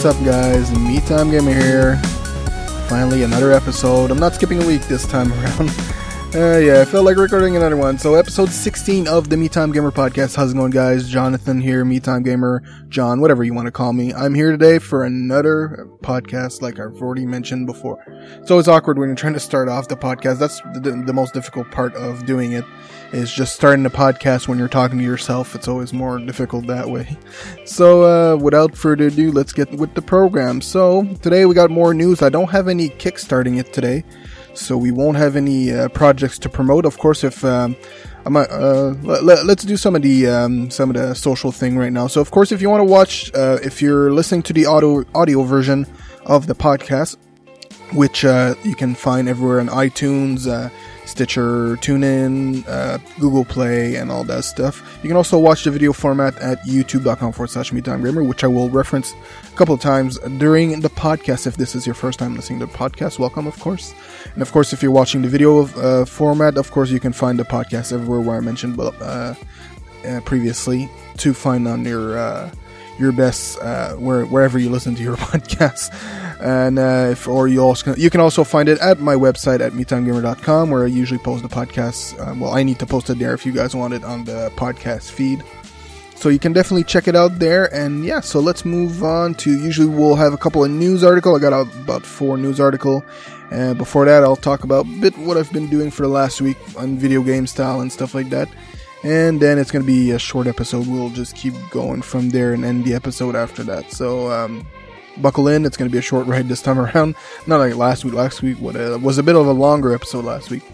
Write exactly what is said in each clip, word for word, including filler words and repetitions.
What's up, guys? Me Time Gamer here. Finally, another episode. I'm not skipping a week this time around. Uh, yeah, I felt like recording another one. So, episode sixteen of the Me Time Gamer podcast. How's it going, guys? Jonathan here, Me Time Gamer, John, whatever you want to call me. I'm here today for another podcast, like I've already mentioned before. So, it's awkward when you're trying to start off the podcast. That's the, the most difficult part of doing it, is just starting the podcast when you're talking to yourself. It's always more difficult that way. So, uh, without further ado, let's get with the program. So, today we got more news. I don't have any kickstarting it today. So we won't have any uh, projects to promote. Of course, if um, I might, uh, let, let's do some of the um, some of the social thing right now. So of course, if you want to watch, uh, if you're listening to the audio audio version of the podcast, which uh, you can find everywhere on iTunes, uh, Stitcher, TuneIn, uh, Google Play, and all that stuff. You can also watch the video format at youtube.com forward slash MeTimeGamer, which I will reference a couple of times during the podcast. If this is your first time listening to the podcast, welcome, of course. And of course, if you're watching the video uh, format, of course, you can find the podcast everywhere where I mentioned uh, uh, previously to find on your uh, your best uh, where, wherever you listen to your podcast. And uh, if or you also you can also find it at my website at me time gamer dot com, where I usually post the podcasts. Uh, well, I need to post it there if you guys want it on the podcast feed. So you can definitely check it out there. And yeah, so let's move on to, usually we'll have a couple of news articles. I got about four news articles. And before that, I'll talk about a bit what I've been doing for the last week on video game style and stuff like that. And then it's going to be a short episode. We'll just keep going from there and end the episode after that. So, um... buckle in, it's going to be a short ride this time around. Not like last week. Last week was a bit of a longer episode last week.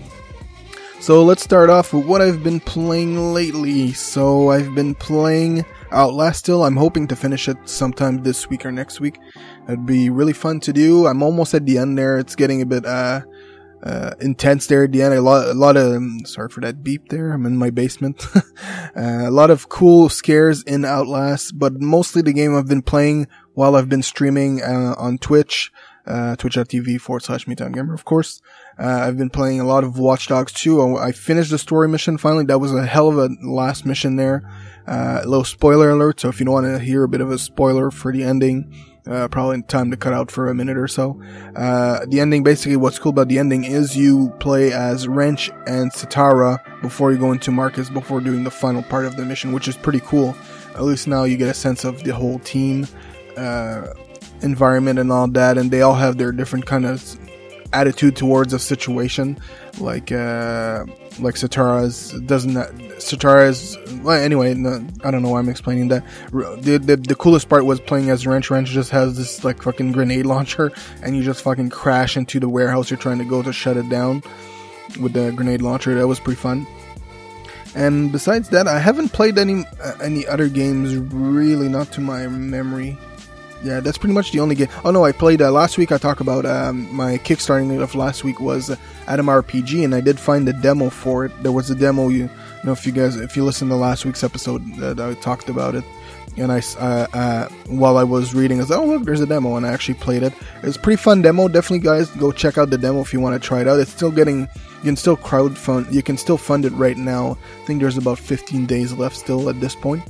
So let's start off with what I've been playing lately. So I've been playing Outlast still. I'm hoping to finish it sometime this week or next week. It'd be really fun to do. I'm almost at the end there. It's getting a bit uh, uh, intense there at the end. A lot, a lot of, um, sorry for that beep there. I'm in my basement. uh, a lot of cool scares in Outlast, but mostly the game I've been playing while I've been streaming uh, on Twitch, uh, twitch.tv forward slash MeTimeGamer, of course. Uh, I've been playing a lot of Watch Dogs two. I finished the story mission finally. That was a hell of a last mission there. Uh, a little spoiler alert, so if you don't want to hear a bit of a spoiler for the ending, uh, probably time to cut out for a minute or so. Uh, the ending, basically what's cool about the ending is you play as Wrench and Sitara before you go into Marcus, before doing the final part of the mission, which is pretty cool. At least now you get a sense of the whole team uh environment and all that, and they all have their different kind of attitude towards a situation. Like uh like Sitara's doesn't Sitara's well, anyway, no, I don't know why I'm explaining that. The, the the coolest part was playing as Wrench. Wrench just has this like fucking grenade launcher, and you just fucking crash into the warehouse you're trying to go to shut it down with the grenade launcher. That was pretty fun. And besides that, I haven't played any uh, any other games really, not to my memory. Yeah, that's pretty much the only game. Oh no, I played uh, last week. I talked about um, my kickstarting of last week was uh, Adam R P G, and I did find the demo for it. There was a demo. You, you know, if you guys, if you listen to last week's episode, that I talked about it, and I uh, uh, while I was reading, I was like, oh look, there's a demo, and I actually played it. It's a pretty fun demo. Definitely, guys, go check out the demo if you want to try it out. It's still getting. You can still crowd fund. You can still fund it right now. I think there's about fifteen days left still at this point.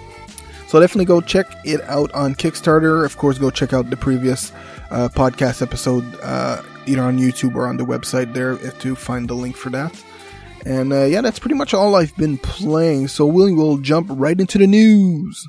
So definitely go check it out on Kickstarter. Of course, go check out the previous uh, podcast episode, uh, either on YouTube or on the website there to find the link for that. And uh, yeah, that's pretty much all I've been playing. So we will jump right into the news.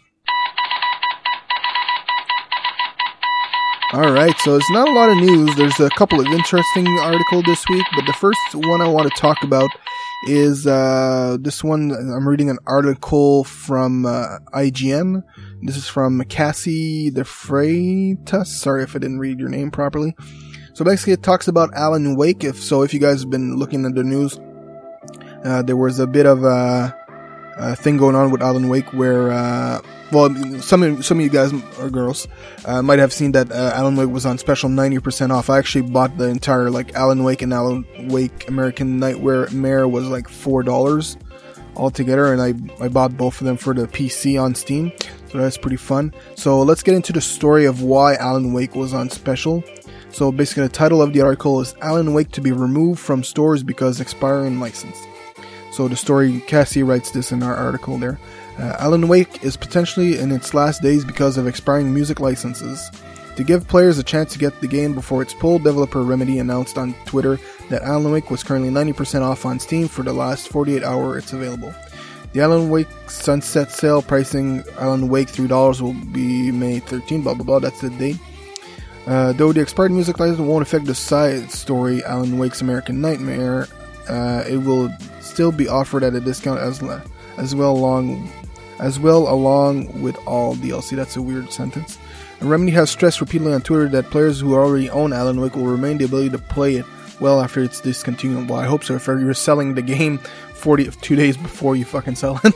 Alright, so it's not a lot of news. There's a couple of interesting articles this week, but the first one I want to talk about is uh, this one. I'm reading an article from uh, I G N. This is from Cassie De Freitas. Sorry if I didn't read your name properly. So basically it talks about Alan Wake. If so, if you guys have been looking at the news, uh, there was a bit of a, a thing going on with Alan Wake where, uh, well, some of, some of you guys or girls uh, might have seen that uh, Alan Wake was on special ninety percent off. I actually bought the entire, like, Alan Wake and Alan Wake American Nightmare was like four dollars altogether, and I, I bought both of them for the P C on Steam, so that's pretty fun. So let's get into the story of why Alan Wake was on special. So basically the title of the article is Alan Wake to be removed from stores because expiring license. So the story, Cassie writes this in our article there. Uh, Alan Wake is potentially in its last days because of expiring music licenses. To give players a chance to get the game before it's pulled, developer Remedy announced on Twitter that Alan Wake was currently ninety percent off on Steam for the last forty-eight hour it's available. The Alan Wake Sunset Sale pricing Alan Wake three dollars will be May thirteenth, blah blah blah, that's the date. Uh, though the expired music license won't affect the side story, Alan Wake's American Nightmare, uh, it will still be offered at a discount as as well along as well along with all D L C. That's a weird sentence. And Remedy has stressed repeatedly on Twitter that players who already own Alan Wake will remain the ability to play it well after it's discontinued. Well, I hope so. If you're selling the game forty-two days before you fucking sell it,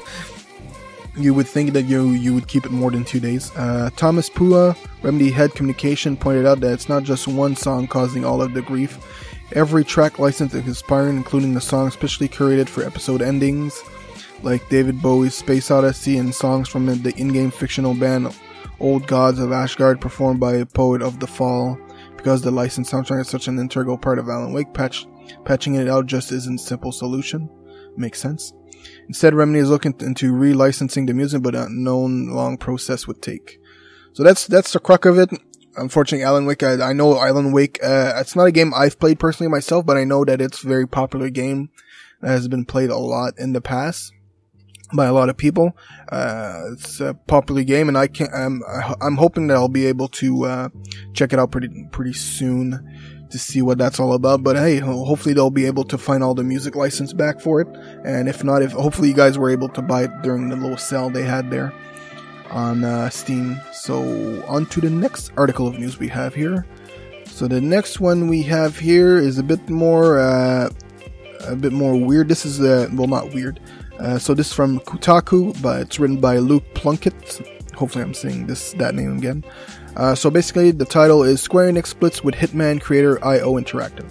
you would think that you you would keep it more than two days. Uh, Thomas Pua, Remedy head communication, pointed out that it's not just one song causing all of the grief. Every track license is expiring, including the songs specially curated for episode endings, like David Bowie's Space Odyssey and songs from the in-game fictional band Old Gods of Ashgard performed by Poet of the Fall. Because the licensed soundtrack is such an integral part of Alan Wake, patch, patching it out just isn't a simple solution. Makes sense. Instead, Remedy is looking into re-licensing the music, but a known long process would take. So that's that's the crux of it. Unfortunately, Alan Wake, I, I know Alan Wake, uh, it's not a game I've played personally myself, but I know that it's a very popular game that has been played a lot in the past by a lot of people. Uh, it's a popular game, and I can I'm I'm hoping that I'll be able to uh, check it out pretty pretty soon to see what that's all about. But hey, hopefully they'll be able to find all the music license back for it, and if not, if hopefully you guys were able to buy it during the little sale they had there on uh, Steam. So on to the next article of news we have here. So the next one we have here is a bit more uh, a bit more weird. This is uh, well not weird. Uh, so this is from Kotaku, but it's written by Luke Plunkett. Hopefully I'm saying this that name again. Uh, so basically the title is Square Enix splits with Hitman creator I O Interactive.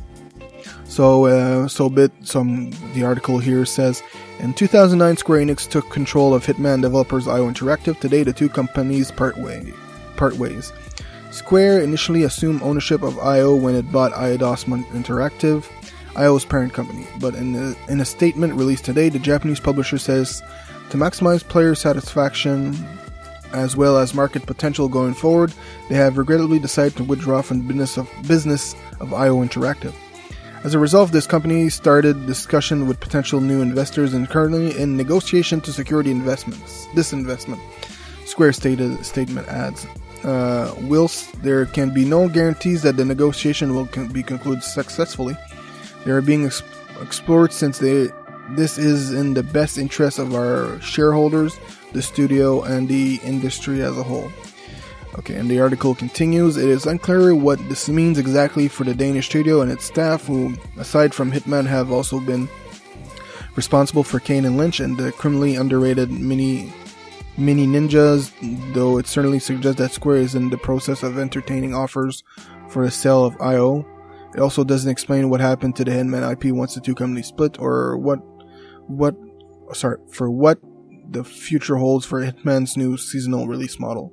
So uh, so bit some the article here says, in two thousand nine Square Enix took control of Hitman developers I O Interactive. Today the two companies part way part ways. Square initially assumed ownership of I O when it bought Eidos Interactive, I O's parent company, but in, the, in a statement released today, the Japanese publisher says to maximize player satisfaction as well as market potential going forward, they have regrettably decided to withdraw from the business of, business of I O Interactive. As a result, this company started discussion with potential new investors and currently in negotiation to secure the investments. This investment, Square stated statement adds. Uh, whilst there can be no guarantees that the negotiation will con- be concluded successfully, they are being ex- explored since they, this is in the best interest of our shareholders, the studio, and the industry as a whole. Okay, and the article continues. It is unclear what this means exactly for the Danish studio and its staff, who, aside from Hitman, have also been responsible for Kane and Lynch and the criminally underrated Mini Mini Ninjas, though it certainly suggests that Square is in the process of entertaining offers for the sale of I O. It also doesn't explain what happened to the Hitman I P once the two companies split, or what, what, sorry, for what the future holds for Hitman's new seasonal release model.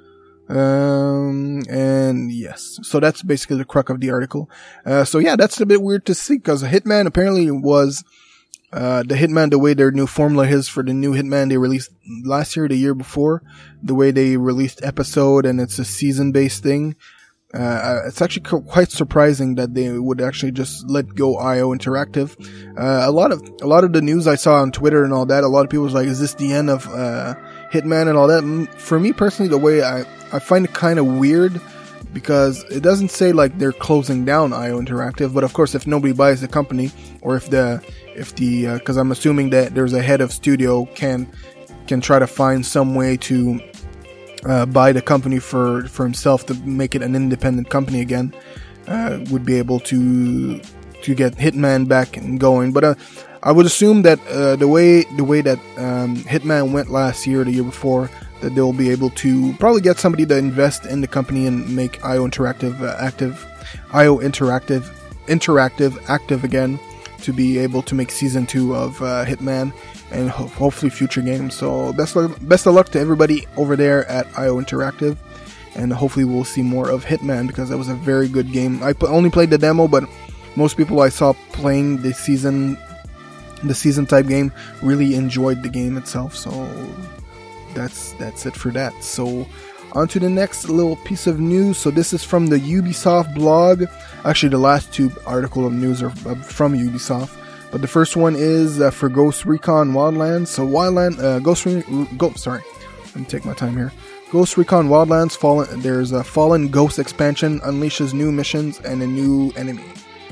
Um, and yes, so that's basically the crux of the article. Uh, so yeah, that's a bit weird to see, because Hitman apparently was, uh, the Hitman, the way their new formula is for the new Hitman they released last year, the year before, the way they released episode, and it's a season-based thing. Uh, it's actually quite surprising that they would actually just let go I O Interactive. Uh, a lot of, a lot of the news I saw on Twitter and all that, a lot of people was like, is this the end of, uh, Hitman and all that? For me personally, the way I, I find it kind of weird, because it doesn't say like they're closing down I O Interactive, but of course if nobody buys the company, or if the, if the, uh, cause I'm assuming that there's a head of studio can, can try to find some way to, Uh, buy the company for, for himself to make it an independent company again, uh, would be able to to get Hitman back and going. But uh, I would assume that uh, the way the way that um, Hitman went last year, the year before, that they'll be able to probably get somebody to invest in the company and make I O Interactive uh, active, I O Interactive interactive active again, to be able to make season two of uh, Hitman. And ho- hopefully future games. So best of, best of luck to everybody over there at I O Interactive, and hopefully we'll see more of Hitman, because that was a very good game. I p- only played the demo, but most people I saw playing the season, the season type game, really enjoyed the game itself. So that's that's it for that. So On to the next little piece of news. So this is from the Ubisoft blog. Actually, the last two articles of news are from Ubisoft. But the first one is uh, for Ghost Recon Wildlands. So Wildland, uh, Ghost Re- Go, sorry, let me take my time here. Ghost Recon Wildlands, Fallen, there's a Fallen Ghost expansion, unleashes new missions and a new enemy.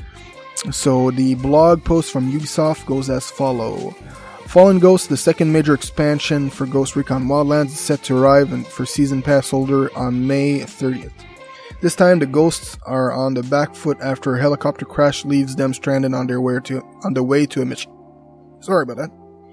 So the blog post from Ubisoft goes as follow. Fallen Ghost, the second major expansion for Ghost Recon Wildlands, is set to arrive for Season Pass holder on May thirtieth. This time, the ghosts are on the back foot after a helicopter crash leaves them stranded on their way to on the way to a mission. Sorry about that.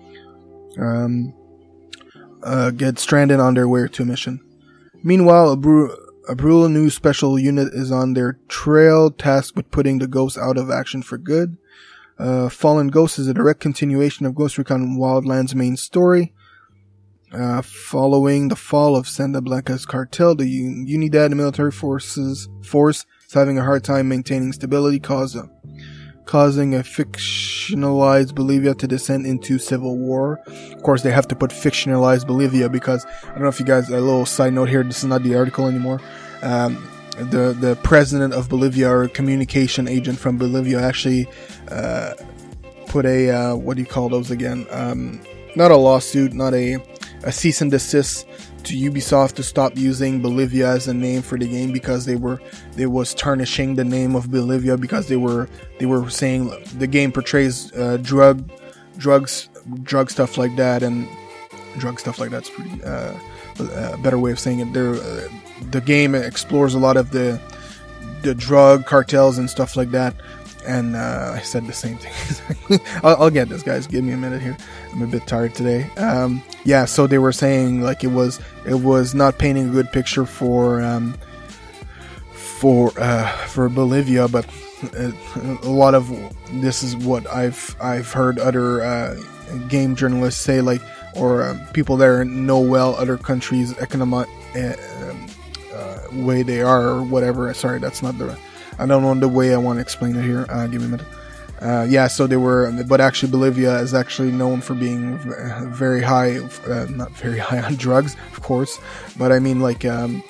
Um, uh, get stranded on their way to a mission. Meanwhile, a, bru- a brutal new special unit is on their trail, tasked with putting the ghosts out of action for good. Uh, Fallen Ghost is a direct continuation of Ghost Recon Wildlands' main story. Uh, following the fall of Santa Blanca's cartel, the Un- Unidad military forces force is having a hard time maintaining stability, cause, uh, causing a fictionalized Bolivia to descend into civil war. Of course, they have to put fictionalized Bolivia because, I don't know if you guys, a little side note here, this is not the article anymore. Um, the the president of Bolivia, or a communication agent from Bolivia, actually uh, put a uh, what do you call those again? Um, not a lawsuit, not a a cease and desist to Ubisoft to stop using Bolivia as a name for the game because they were they was tarnishing the name of Bolivia because they were they were saying the game portrays uh, drug drugs drug stuff like that and drug stuff like that's pretty uh, a better way of saying it. There. Uh, The game explores a lot of the the drug cartels and stuff like that, and uh, I said the same thing. I'll, I'll get this, guys. Give me a minute here. I'm a bit tired today. Um, yeah, so they were saying like it was it was not painting a good picture for um, for uh, for Bolivia, but a, a lot of this is what I've I've heard other uh, game journalists say, like or um, people that know well other countries' economic. Uh, um, Uh, way they are or whatever. Sorry, that's not the I don't know the way I want to explain it here. Uh, give me a minute. Uh, yeah, so they were, but actually Bolivia is actually known for being very high, uh, not very high on drugs, of course, but I mean like um,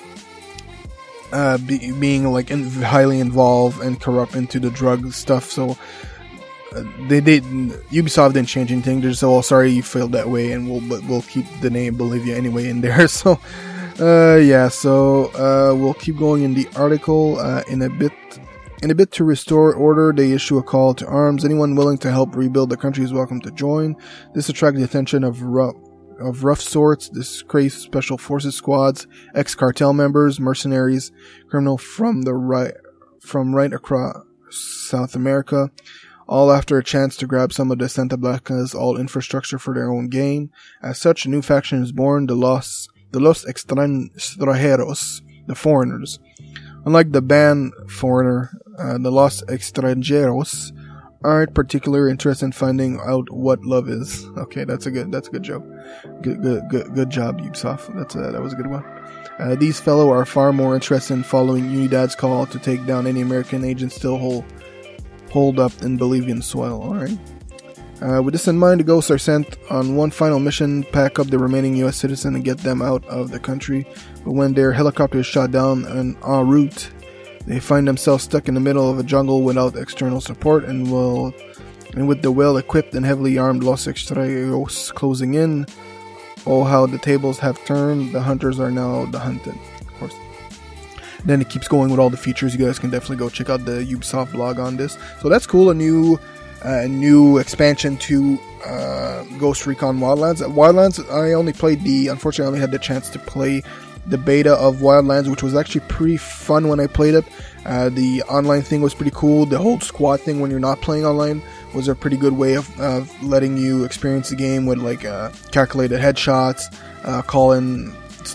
uh, be, being like in, highly involved and corrupt into the drug stuff. So uh, they did Ubisoft didn't change anything. They're just oh sorry you failed that way, and we'll but we'll keep the name Bolivia anyway in there. So. Uh, yeah, so, uh, we'll keep going in the article, uh, in a bit, in a bit to restore order, they issue a call to arms. Anyone willing to help rebuild the country is welcome to join. This attracts the attention of rough, of rough sorts, disgraced special forces squads, ex-cartel members, mercenaries, criminal from the right, from right across South America, all after a chance to grab some of the Santa Blanca's all infrastructure for their own gain. As such, a new faction is born, the Los The Los Extranjeros, the foreigners. Unlike the banned foreigner, uh, the Los Extranjeros aren't particularly interested in finding out what love is. Okay, that's a good, that's a good joke. Good, good, good, good job, Ubisoft. That's a, that was a good one. Uh, these fellow are far more interested in following Unidad's call to take down any American agents still hold, hold up in Bolivian soil. All right. Uh, with this in mind, the ghosts are sent on one final mission, pack up the remaining U S citizens and get them out of the country. But when their helicopter is shot down and en route, they find themselves stuck in the middle of a jungle without external support, and will, and with the well-equipped and heavily armed Los Extranjeros closing in. Oh, how the tables have turned! The hunters are now the hunted, of course. Then it keeps going with all the features. You guys can definitely go check out the Ubisoft blog on this. So that's cool. A new. A uh, new expansion to uh, Ghost Recon Wildlands. Wildlands, I only played the, unfortunately I only had the chance to play the beta of Wildlands, which was actually pretty fun when I played it. Uh, the online thing was pretty cool. The whole squad thing when you're not playing online was a pretty good way of uh, letting you experience the game with like uh, calculated headshots, uh, calling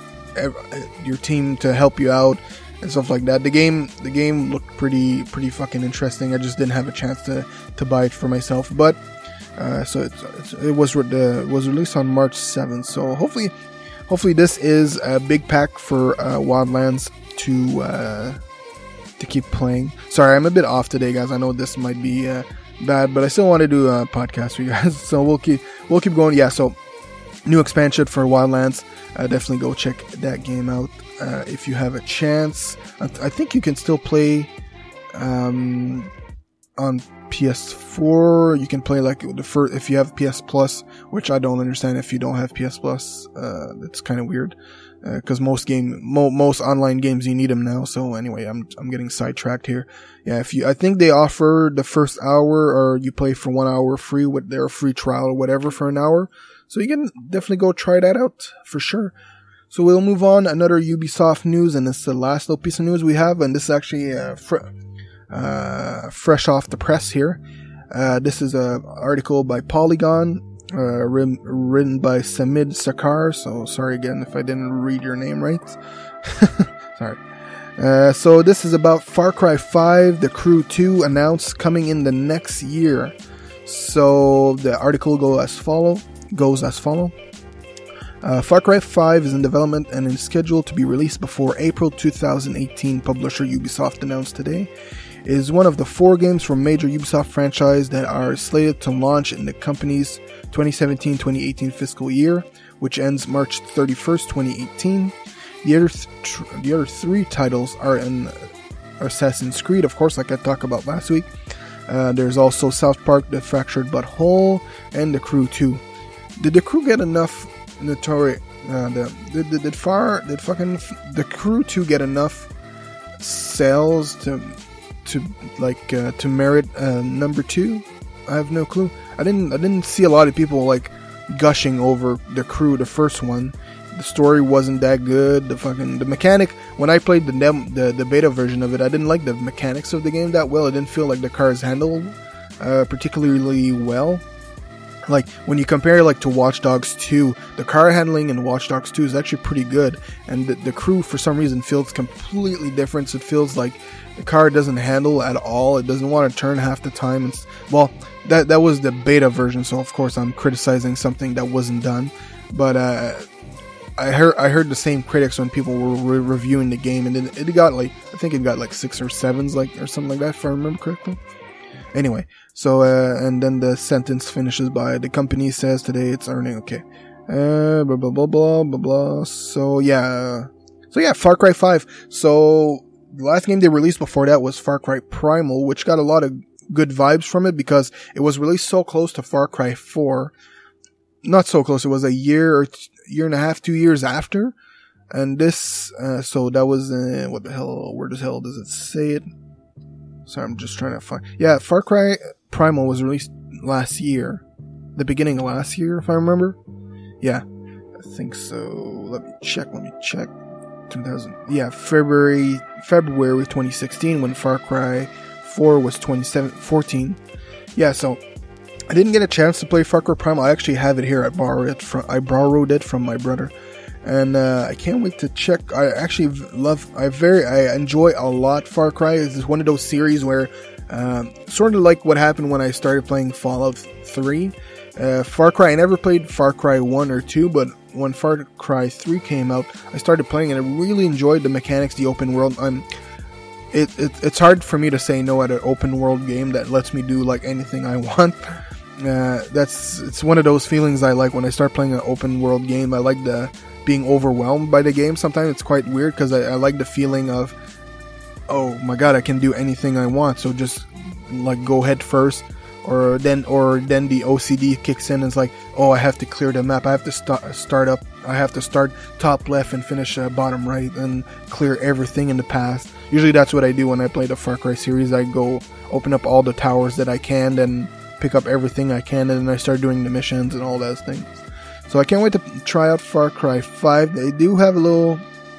your team to help you out, and stuff like that. The game, the game looked pretty, pretty fucking interesting. I just didn't have a chance to, to buy it for myself. But uh, so it's, it's, it was re- uh, was released on March seventh. So hopefully, hopefully this is a big pack for uh, Wildlands to uh, to keep playing. Sorry, I'm a bit off today, guys. I know this might be uh, bad, but I still want to do a podcast for you guys. So we'll keep we'll keep going. Yeah. So new expansion for Wildlands. Uh, definitely go check that game out uh, if you have a chance. I, th- I think you can still play um, on P S four. You can play like the first if you have P S Plus, which I don't understand if you don't have P S Plus. Uh, that's kind of weird because uh, most game mo- most online games you need them now. So anyway, I'm I'm getting sidetracked here. Yeah, if you I think they offer the first hour, or you play for one hour free with their free trial or whatever for an hour. So you can definitely go try that out for sure. So we'll move on. Another Ubisoft news, and this is the last little piece of news we have, and this is actually uh, fr- uh, fresh off the press here. Uh, this is an article by Polygon, uh, written, written by Samid Sakar. So sorry again if I didn't read your name right. Sorry. Uh, so this is about Far Cry five, The Crew two, announced coming in the next year. So the article go as follow. goes as follow. Uh, Far Cry five is in development and is scheduled to be released before April twenty eighteen, publisher Ubisoft announced today. It is one of the four games from major Ubisoft franchise that are slated to launch in the company's twenty seventeen twenty eighteen fiscal year, which ends March thirty-first, twenty eighteen. The other, th- tr- the other three titles are in Assassin's Creed, of course, like I talked about last week. Uh, there's also South Park, The Fractured But Whole, and The Crew two. Did The Crew get enough notoriety? Uh, the, did, did, did far did fucking The Crew two get enough sales to to like uh, to merit uh, number two? I have no clue. I didn't I didn't see a lot of people like gushing over The Crew, the first one. The story wasn't that good. The fucking the mechanic. When I played the dem, the the beta version of it, I didn't like the mechanics of the game that well. I didn't feel like the cars handled uh, particularly well. Like when you compare like to Watch Dogs two, the car handling in Watch Dogs two is actually pretty good, and the, the Crew for some reason feels completely different. So it feels like the car doesn't handle at all. It doesn't want to turn half the time. It's, well, that that was the beta version, so of course I'm criticizing something that wasn't done. But uh, I heard I heard the same critics when people were re- reviewing the game, and it, it got like I think it got like six or sevens, like or something like that, if I remember correctly. Anyway, so uh, and then the sentence finishes by the company says today it's earning okay, uh, blah blah blah blah blah blah. So yeah, so yeah, Far Cry five. So the last game they released before that was Far Cry Primal, which got a lot of good vibes from it because it was released so close to Far Cry four. Not so close. It was a year or t- year and a half, two years after. And this, uh, so that was, uh, what the hell, where the hell does it say it? Sorry, I'm just trying to find. Yeah, Far Cry Primal was released last year. The beginning of last year, if I remember. Yeah, I think so. Let me check, let me check. two thousand, yeah, February, February twenty sixteen when Far Cry four was twenty fourteen. Yeah, so I didn't get a chance to play Far Cry Primal. I actually have it here. I borrowed it from, I borrowed it from my brother. And uh, I can't wait to check. I actually love, I very, I enjoy a lot Far Cry. It's one of those series where, um, sort of like what happened when I started playing Fallout three. Uh, Far Cry, I never played Far Cry one or two, but when Far Cry three came out, I started playing and I really enjoyed the mechanics, the open world. I'm, it, it it's hard for me to say no at an open world game that lets me do like anything I want. Uh, that's, it's one of those feelings I like when I start playing an open world game. I like the being overwhelmed by the game. Sometimes it's quite weird because I, I like the feeling of, oh my god, I can do anything I want, so just like go head first. Or then or then the O C D kicks in and it's like, oh, I have to clear the map, I have to st- start up I have to start top left and finish uh, bottom right and clear everything in the path. Usually that's what I do when I play the Far Cry series. I go open up all the towers that I can, then pick up everything I can, and then I start doing the missions and all those things. So I can't wait to try out Far Cry five. They do have a little,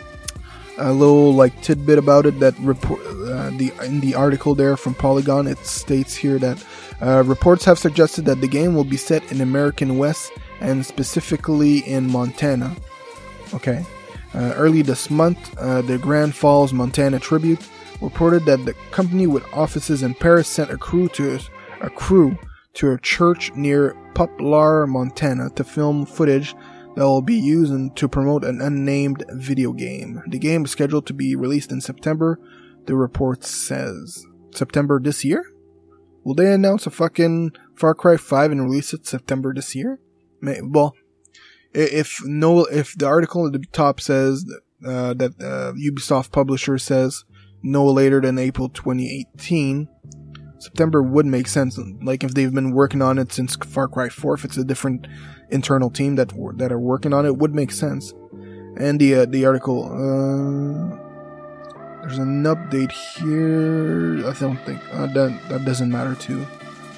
a little like tidbit about it that report uh, the in the article there from Polygon. It states here that uh, reports have suggested that the game will be set in American West and specifically in Montana. Okay. Uh, early this month, uh, the Grand Falls, Montana Tribune reported that the company with offices in Paris sent a crew to a crew to a church near Poplar, Montana, to film footage that will be used to promote an unnamed video game. The game is scheduled to be released in September, the report says. September this year? Will they announce a fucking Far Cry five and release it September this year? May, well, if no, if the article at the top says uh, that uh, Ubisoft publisher says no later than April twenty eighteen, September would make sense. Like if they've been working on it since Far Cry four, if it's a different internal team that that are working on it, it would make sense. And the uh, the article, uh, there's an update here. I don't think uh, that that doesn't matter too.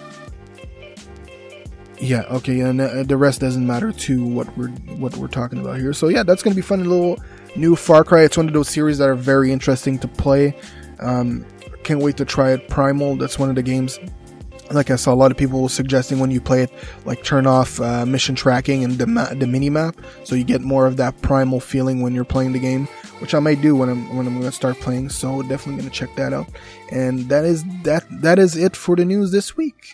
Yeah, okay, and uh, the rest doesn't matter to what we're what we're talking about here. So yeah, that's gonna be fun. A little new Far Cry. It's one of those series that are very interesting to play. Um, can't wait to try it. Primal. That's one of the games. Like I saw a lot of people suggesting when you play it, like turn off uh, mission tracking and the ma- the mini map, so you get more of that primal feeling when you're playing the game, which I might do when I'm when I'm going to start playing. So definitely going to check that out. And that is that that is it for the news this week.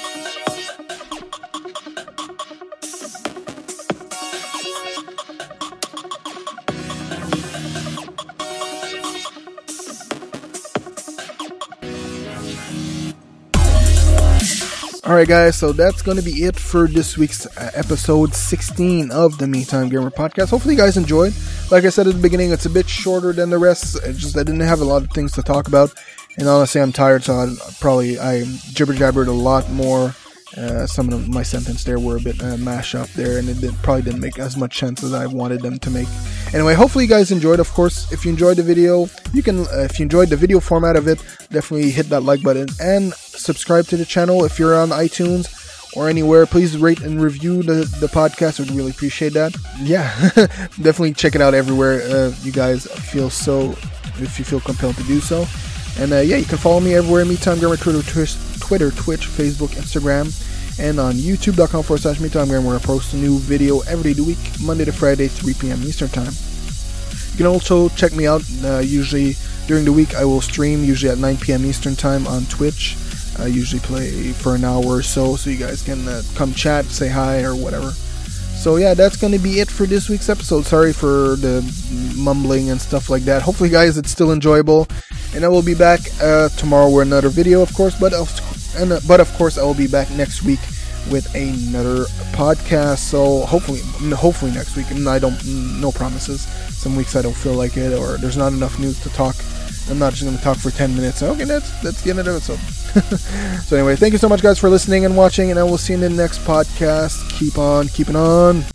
Alright guys, so that's going to be it for this week's uh, episode sixteen of the MeTime Gamer Podcast. Hopefully you guys enjoyed. Like I said at the beginning, it's a bit shorter than the rest. It's just I didn't have a lot of things to talk about. And honestly, I'm tired, so I probably I jibber-jabbered a lot more. Uh, some of my sentences there were a bit uh, mashed up there, and it did, probably didn't make as much sense as I wanted them to make. Anyway, hopefully you guys enjoyed. Of course, if you enjoyed the video, you can, uh, if you enjoyed the video format of it, definitely hit that like button and subscribe to the channel. If you're on iTunes or anywhere, please rate and review the, the podcast. I'd really appreciate that. Yeah, definitely check it out everywhere. Uh, you guys feel so, if you feel compelled to do so. And uh, yeah, you can follow me everywhere. MeTime Gamer, Twitter, Twitch, Twitter, Twitch, Facebook, Instagram, and on YouTube.com forward slash MeTime Gamer, where I post a new video every day of the week, Monday to Friday, three p.m. Eastern Time. You can also check me out. Uh, usually during the week, I will stream, usually at nine p.m. Eastern Time on Twitch. I usually play for an hour or so, so you guys can uh, come chat, say hi, or whatever. So yeah, that's going to be it for this week's episode. Sorry for the mumbling and stuff like that. Hopefully, guys, it's still enjoyable. And I will be back uh, tomorrow with another video, of course. But of, and, uh, but of course, I will be back next week with another podcast. So hopefully, hopefully next week. And I don't, no promises. Some weeks I don't feel like it, or there's not enough news to talk. I'm not just going to talk for ten minutes. Okay, that's that's the end of the episode. So anyway, thank you so much, guys, for listening and watching, and I will see you in the next podcast. Keep on keeping on.